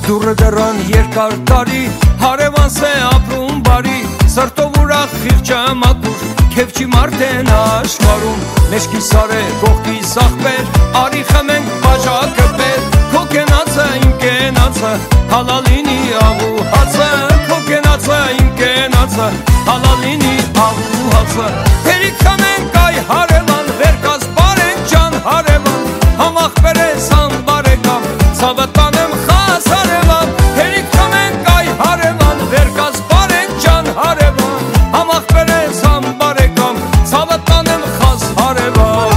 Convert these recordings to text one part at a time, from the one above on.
Դուրը դռան երկար տարի, հարևանս է ապրում բարի, սրտով ուրախ խիղճը մաքուր, քեֆ չի մարդեն աշխարում, մեջքի սարե կողքի սախպեր, արի խմենք բաժակը բեր, քո կենացը իմ կենացը, հալալինի աղու հացը, քո կենացը իմ կենացը, հալալինի աղու հացը, թերիկ խմենք այ հարևան, վեր կաց բարեն ջան հարևան, համախբեր ես համ բարեկամ, ցավը տանեմ խաս հարևան, թերիկ խմենք այ հարևան, վեր կաց բարեն ջան հարևան, համախբեր ես համ բարեկամ, ցավը տանեմ խաս հարևան։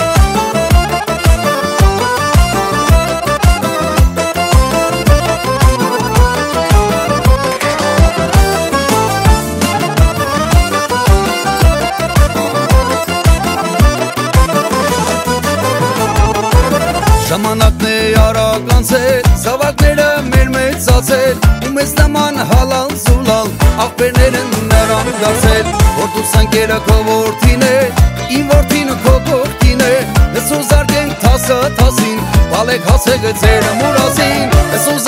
Ժամանակն է արագ անցել, զավակները մեր մեծացել, ու մեզ նման հալալ զուլալ, աղբերները նրան դարձել, որ դու սանկերը քո որդին է, իմ որդին քո կողքին է, ես ու զարգենք թասը թասին, բալեք հասեք ձեր մուրազին, ես ու